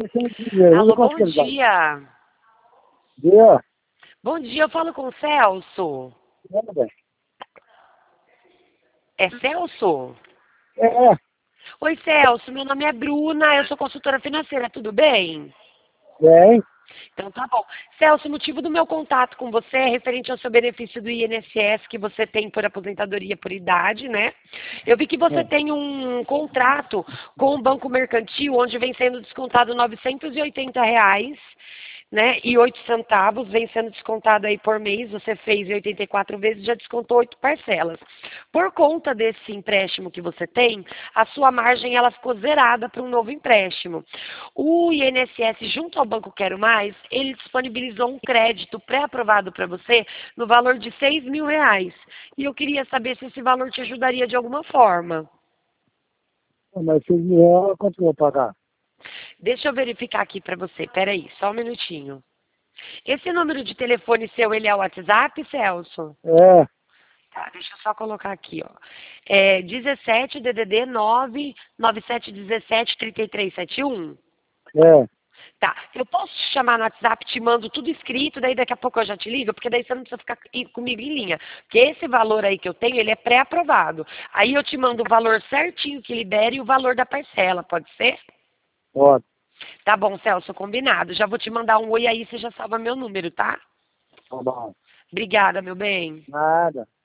sem dinheiro. Alô, Não bom consigo ligar. dia. Dia. Bom dia, eu falo com o Celso. É, bem. É Celso? É, Oi, Celso, meu nome é Bruna, eu sou consultora financeira, tudo bem? bem. Então tá bom. Celso, o motivo do meu contato com você é referente ao seu benefício do INSS que você tem por aposentadoria por idade, né? Eu vi que você É. tem um contrato com o Banco Mercantil, onde vem sendo descontado R$ 980, né? E 8 centavos vem sendo descontado aí por mês. Você fez em 84 vezes, já descontou 8 parcelas. Por conta desse empréstimo que você tem, a sua margem ela ficou zerada para um novo empréstimo. O INSS, junto ao Banco Quero Mais, ele disponibilizou um crédito pré-aprovado para você no valor de R$ 6.000. E eu queria saber se esse valor te ajudaria de alguma forma. Mas R$ 6.000, quanto que eu vou pagar? Deixa eu verificar aqui para você. Peraí, só um minutinho. Esse número de telefone seu, ele é o WhatsApp, Celso? É, Tá, deixa eu só colocar aqui, ó. É 17 DDD 99717 3371. é. Tá, eu posso te chamar no WhatsApp, te mando tudo escrito, daí daqui a pouco eu já te ligo, porque daí você não precisa ficar comigo em linha. Porque esse valor aí que eu tenho, ele é pré-aprovado. Aí eu te mando o valor certinho que libere e o valor da parcela, pode ser? Pode. Tá bom, Celso, combinado. Já vou te mandar um oi aí, você já salva meu número, tá? Tá bom. Obrigada, meu bem. Nada.